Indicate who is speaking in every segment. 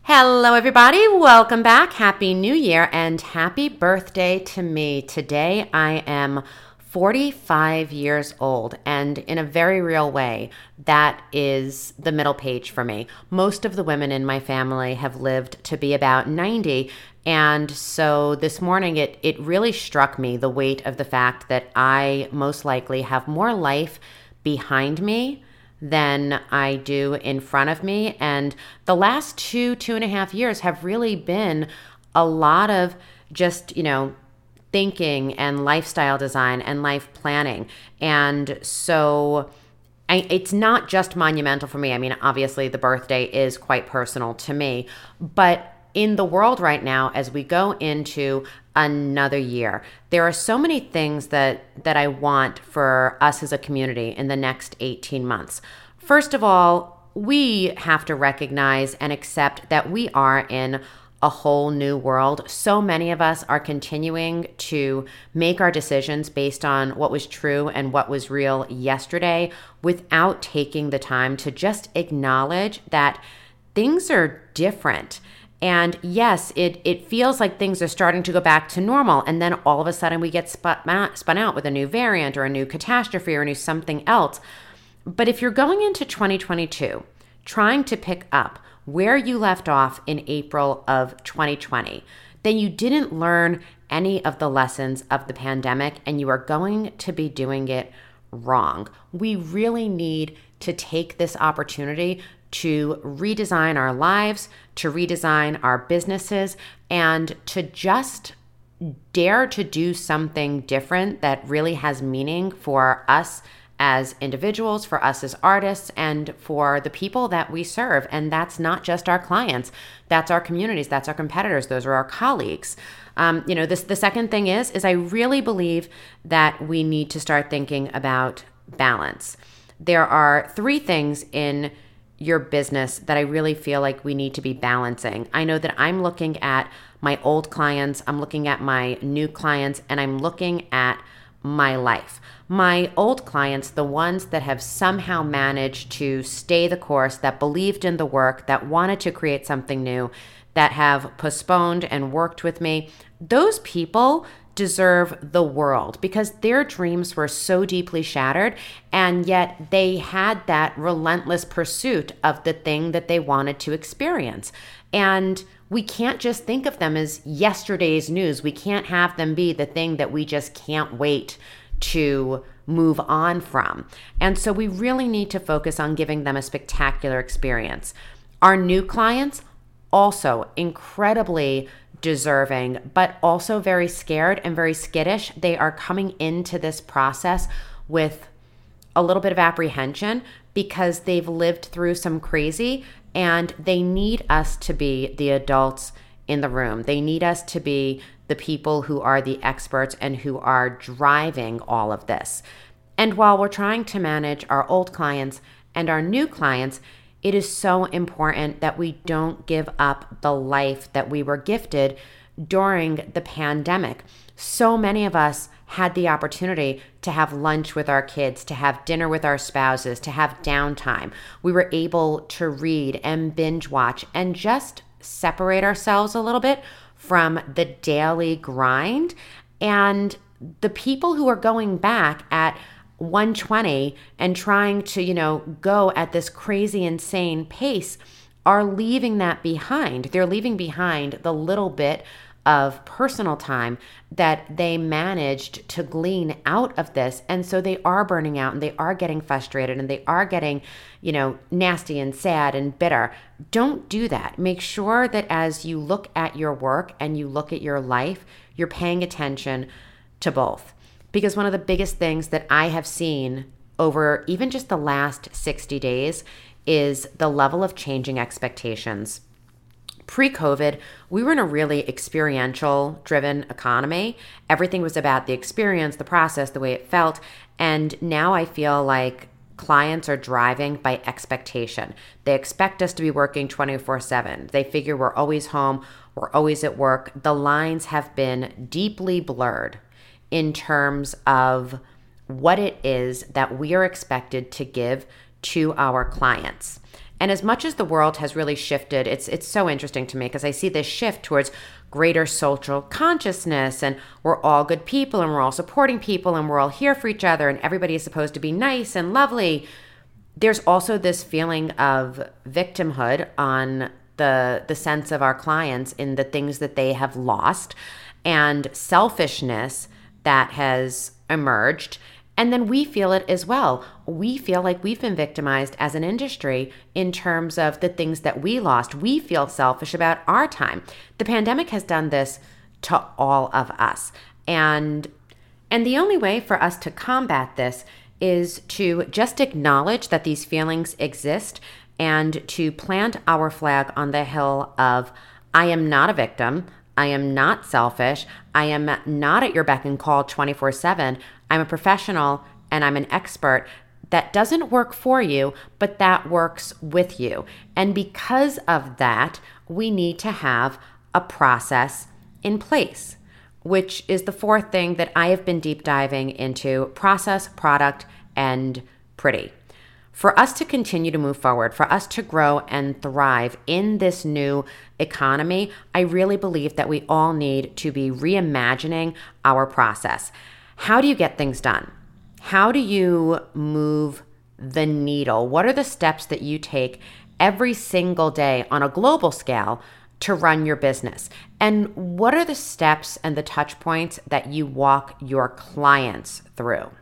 Speaker 1: Hello, everybody. Welcome back. Happy New Year and happy birthday to me. Today, I am 45 years old, and in a very real way, that is the middle page for me. Most of the women in my family have lived to be about 90. And so this morning, it really struck me the weight of the fact that I most likely have more life behind me than I do in front of me. And the last 2.5 years have really been a lot of just, thinking and lifestyle design and life planning. And so it's not just monumental for me. I mean, obviously, the birthday is quite personal to me, but in the world right now, as we go into another year, there are so many things that I want for us as a community in the next 18 months. First of all, we have to recognize and accept that we are in a whole new world. So many of us are continuing to make our decisions based on what was true and what was real yesterday without taking the time to just acknowledge that things are different. And yes, it feels like things are starting to go back to normal. And then all of a sudden we get spun out with a new variant or a new catastrophe or a new something else. But if you're going into 2022, trying to pick up where you left off in April of 2020, then you didn't learn any of the lessons of the pandemic and you are going to be doing it wrong. We really need to take this opportunity to redesign our lives, to redesign our businesses, and to just dare to do something different that really has meaning for us as individuals, for us as artists, and for the people that we serve. And that's not just our clients. That's our communities. That's our competitors. Those are our colleagues. The second thing is I really believe that we need to start thinking about balance. There are three things in your business that I really feel like we need to be balancing. I know that I'm looking at my old clients, I'm looking at my new clients, and I'm looking at my life. My old clients, the ones that have somehow managed to stay the course, that believed in the work, that wanted to create something new, that have postponed and worked with me, those people deserve the world because their dreams were so deeply shattered, and yet they had that relentless pursuit of the thing that they wanted to experience. And we can't just think of them as yesterday's news. We can't have them be the thing that we just can't wait to move on from. And so we really need to focus on giving them a spectacular experience. Our new clients, also incredibly deserving, but also very scared and very skittish. They are coming into this process with a little bit of apprehension because they've lived through some crazy and they need us to be the adults in the room. They need us to be the people who are the experts and who are driving all of this. And while we're trying to manage our old clients and our new clients, it is so important that we don't give up the life that we were gifted during the pandemic. So many of us had the opportunity to have lunch with our kids, to have dinner with our spouses, to have downtime. We were able to read and binge watch and just separate ourselves a little bit from the daily grind. And the people who are going back at 120 and trying to, go at this crazy, insane pace are leaving that behind. They're leaving behind the little bit of personal time that they managed to glean out of this. And so they are burning out and they are getting frustrated and they are getting, nasty and sad and bitter. Don't do that. Make sure that as you look at your work and you look at your life, you're paying attention to both. Because one of the biggest things that I have seen over even just the last 60 days is the level of changing expectations. Pre-COVID, we were in a really experiential-driven economy. Everything was about the experience, the process, the way it felt. And now I feel like clients are driving by expectation. They expect us to be working 24/7. They figure we're always home, we're always at work. The lines have been deeply blurred in terms of what it is that we are expected to give to our clients. And as much as the world has really shifted, it's so interesting to me because I see this shift towards greater social consciousness, and we're all good people and we're all supporting people and we're all here for each other and everybody is supposed to be nice and lovely. There's also this feeling of victimhood on the sense of our clients in the things that they have lost, and selfishness that has emerged. And then we feel it as well. We feel like we've been victimized as an industry in terms of the things that we lost. We feel selfish about our time. The pandemic has done this to all of us. And the only way for us to combat this is to just acknowledge that these feelings exist and to plant our flag on the hill of, I am not a victim. I am not selfish. I am not at your beck and call 24/7. I'm a professional and I'm an expert. That doesn't work for you, but that works with you. And because of that, we need to have a process in place, which is the fourth thing that I have been deep diving into: process, product, and pretty. For us to continue to move forward, for us to grow and thrive in this new economy, I really believe that we all need to be reimagining our process. How do you get things done? How do you move the needle? What are the steps that you take every single day on a global scale to run your business? And what are the steps and the touch points that you walk your clients through?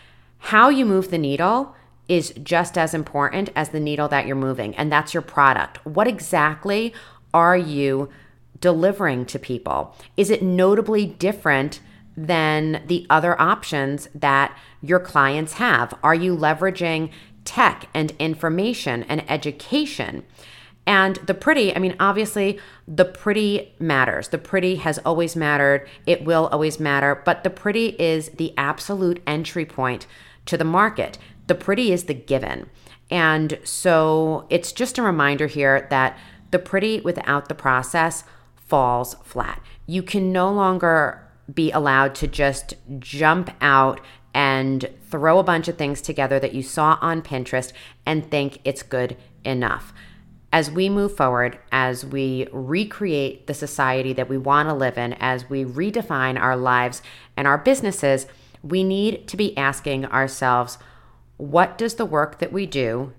Speaker 1: How you move the needle is just as important as the needle that you're moving, and that's your product. What exactly are you delivering to people? Is it notably different than the other options that your clients have? Are you leveraging tech and information and education? And the pretty, obviously the pretty matters. The pretty has always mattered. It will always matter. But the pretty is the absolute entry point to the market. The pretty is the given. And so it's just a reminder here that the pretty without the process falls flat. You can no longer be allowed to just jump out and throw a bunch of things together that you saw on Pinterest and think it's good enough. As we move forward, as we recreate the society that we want to live in, as we redefine our lives and our businesses, we need to be asking ourselves, what does the work that we do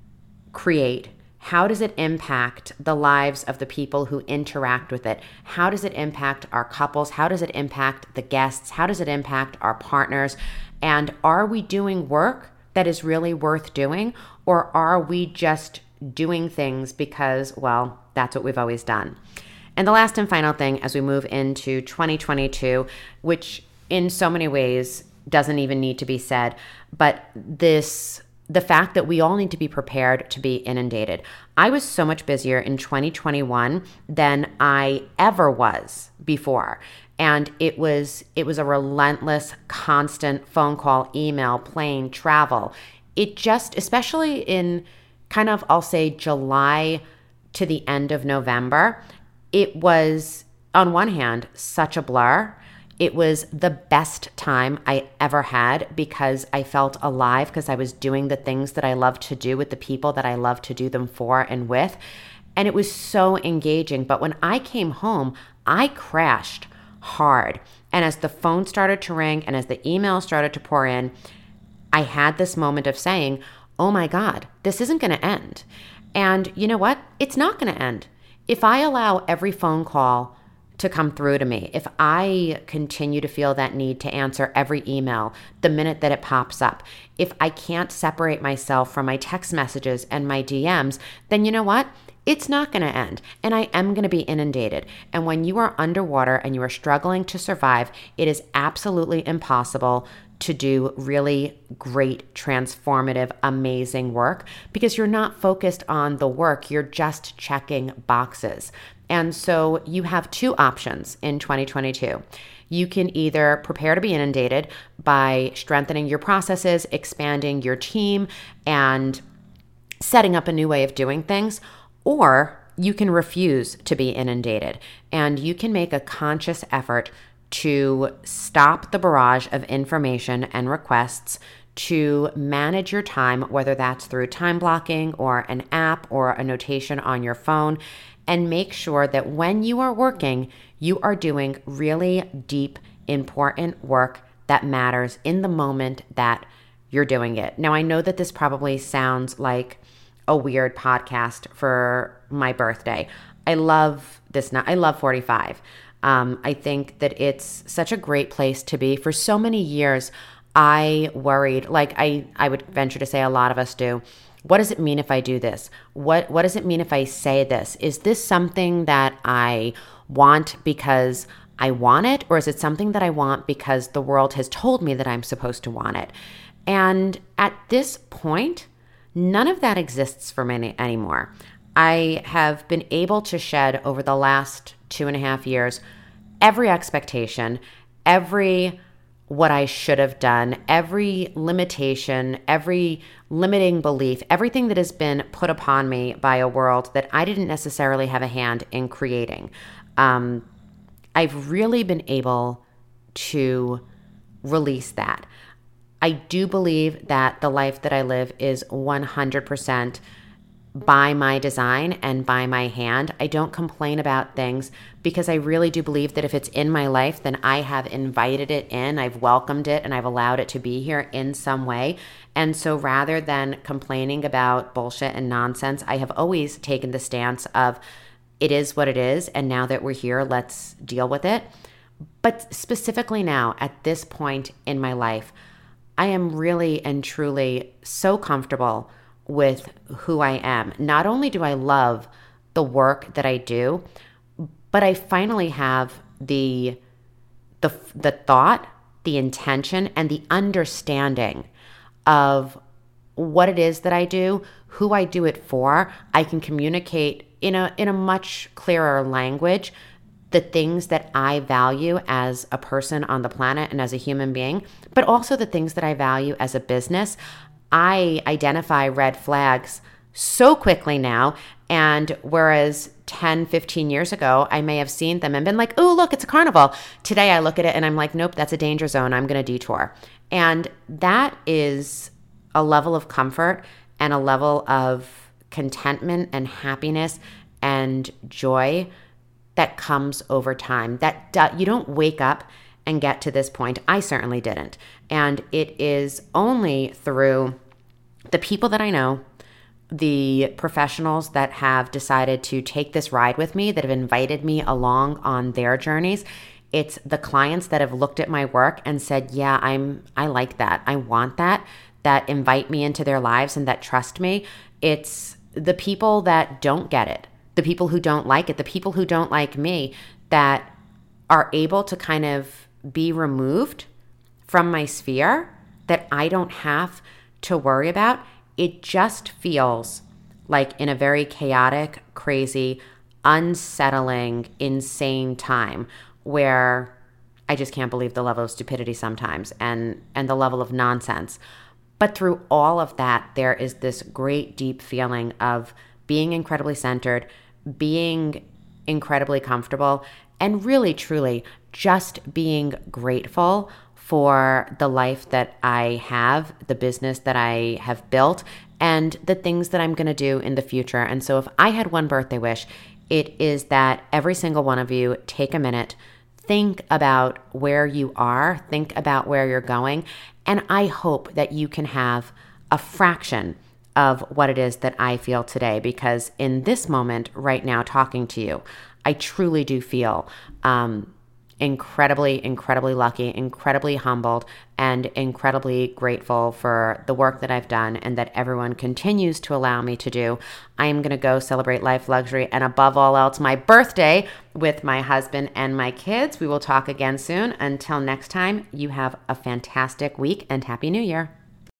Speaker 1: create? How does it impact the lives of the people who interact with it? How does it impact our couples? How does it impact the guests? How does it impact our partners? And are we doing work that is really worth doing? Or are we just doing things because, well, that's what we've always done? And the last and final thing as we move into 2022, which in so many ways doesn't even need to be said, but the fact that we all need to be prepared to be inundated. I was so much busier in 2021 than I ever was before. And it was a relentless, constant phone call, email, plane, travel. It just, especially in kind of, I'll say July to the end of November, it was, on one hand, such a blur. It was the best time I ever had because I felt alive, because I was doing the things that I love to do with the people that I love to do them for and with. And it was so engaging. But when I came home, I crashed hard. And as the phone started to ring and as the emails started to pour in, I had this moment of saying, oh my God, this isn't going to end. And you know what? It's not going to end. If I allow every phone call to come through to me, if I continue to feel that need to answer every email the minute that it pops up, if I can't separate myself from my text messages and my DMs, then you know what? It's not going to end, and I am going to be inundated. And when you are underwater and you are struggling to survive, it is absolutely impossible to do really great, transformative, amazing work because you're not focused on the work. You're just checking boxes. And so you have two options in 2022. You can either prepare to be inundated by strengthening your processes, expanding your team, and setting up a new way of doing things, or you can refuse to be inundated and you can make a conscious effort to stop the barrage of information and requests, to manage your time, whether that's through time blocking or an app or a notation on your phone, and make sure that when you are working, you are doing really deep, important work that matters in the moment that you're doing it. Now, I know that this probably sounds like a weird podcast for my birthday. I love this. I love 45. I think that it's such a great place to be. For so many years, I worried, like I would venture to say a lot of us do. What does it mean if I do this? What does it mean if I say this? Is this something that I want because I want it, or is it something that I want because the world has told me that I'm supposed to want it? And at this point, none of that exists for me anymore. I have been able to shed over the last 2.5 years every expectation, every what I should have done, every limitation, every limiting belief, everything that has been put upon me by a world that I didn't necessarily have a hand in creating. I've really been able to release that. I do believe that the life that I live is 100% by my design and by my hand. I don't complain about things because I really do believe that if it's in my life, then I have invited it in, I've welcomed it, and I've allowed it to be here in some way. And so rather than complaining about bullshit and nonsense, I have always taken the stance of it is what it is, and now that we're here, let's deal with it. But specifically now, at this point in my life, I am really and truly so comfortable with who I am. Not only do I love the work that I do, but I finally have the thought, the intention, and the understanding of what it is that I do, who I do it for. I can communicate in a much clearer language the things that I value as a person on the planet and as a human being, but also the things that I value as a business. I identify red flags so quickly now. And whereas 10, 15 years ago, I may have seen them and been like, oh, look, it's a carnival. Today I look at it and I'm like, nope, that's a danger zone. I'm going to detour. And that is a level of comfort and a level of contentment and happiness and joy that comes over time. That you don't wake up and get to this point. I certainly didn't. And it is only through the people that I know, the professionals that have decided to take this ride with me, that have invited me along on their journeys. It's the clients that have looked at my work and said, yeah, I like that. I want that invite me into their lives and that trust me. It's the people that don't get it, the people who don't like it, the people who don't like me, that are able to kind of be removed from my sphere, that I don't have to worry about. It just feels like in a very chaotic, crazy, unsettling, insane time where I just can't believe the level of stupidity sometimes and the level of nonsense. But through all of that, there is this great deep feeling of being incredibly centered, being incredibly comfortable, and really, truly just being grateful for the life that I have, the business that I have built, and the things that I'm going to do in the future. And so if I had one birthday wish, it is that every single one of you take a minute, think about where you are, think about where you're going, and I hope that you can have a fraction of what it is that I feel today, because in this moment right now talking to you, I truly do feel incredibly, incredibly lucky, incredibly humbled, and incredibly grateful for the work that I've done and that everyone continues to allow me to do. I am going to go celebrate life, luxury, and above all else, my birthday with my husband and my kids. We will talk again soon. Until next time, you have a fantastic week and Happy New Year.